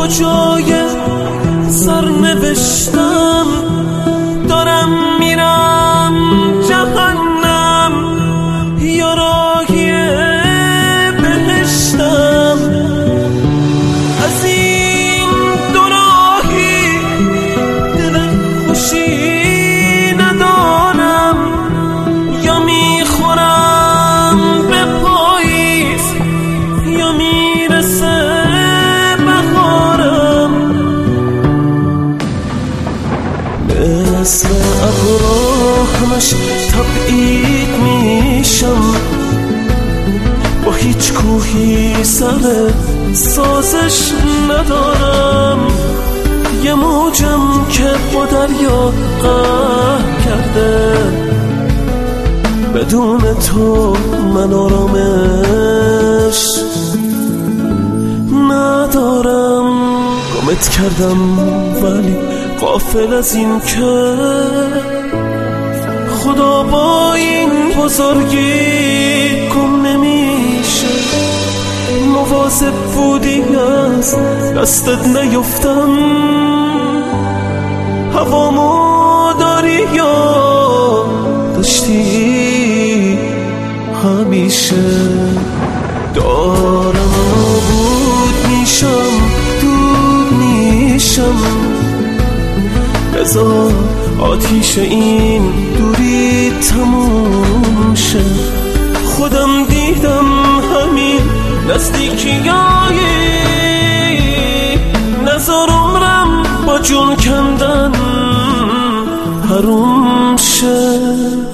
کجای سرنوشتم، دارم میرم جهنم یا راهی بهشتم. از این دو راهی دل خوشی ندارم، یا میخورم به پاییز یا میرسه بهارم. مثل ابرا همش تبعید میشم، با هیچ کوهی سر سازش ندارم. یه موجم که با دریا قهر کرده، بدون تو من آرامش ندارم. گمت کردم ولی غافل از این که خدا با این بزرگی گم نمیشه. مواظب بودی از دستت نیفتم، هوامو داری یا داشتی همیشه. دارم نابود میشم، دود میشم، بذار آتیش این دوری تموم شه. خودم دیدم همین نزدیکیایی، نذار عمرم با جون کندن حروم شه.